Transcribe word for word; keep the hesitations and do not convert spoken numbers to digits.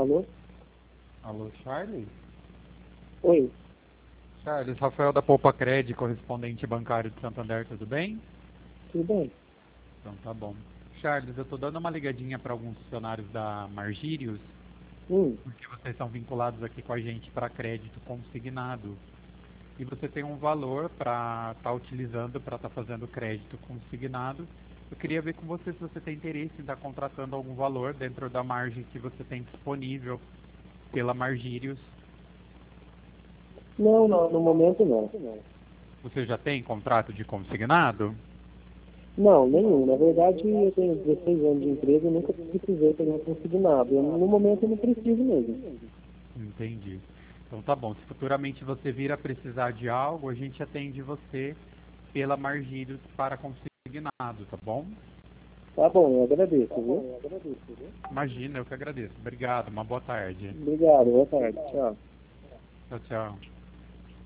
Alô? Alô, Charles? Oi, Charles, Rafael da Poupa Cred, correspondente bancário de Santander, tudo bem? tudo bem? Então tá bom. Charles, eu tô dando uma ligadinha para alguns funcionários da Margírios, Hum, porque vocês são vinculados aqui com a gente para crédito consignado. E você tem um valor para estar utilizando, para estar fazendo crédito consignado. Eu queria ver com você se você tem interesse em estar contratando algum valor dentro da margem que você tem disponível pela Margírios. não, não, no momento não. Você já tem contrato de consignado? Não, nenhum. Na verdade, eu tenho dezesseis anos de empresa e nunca precisei pegar consignado. Eu, no momento eu não preciso mesmo. Entendi. Então tá bom. Se futuramente você vir a precisar de algo, a gente atende você pela Margírios para consignado, tá bom? Tá bom, eu agradeço, viu? Imagina, eu que agradeço. Obrigado, uma boa tarde. Obrigado, boa tarde, tchau. Tchau, tchau.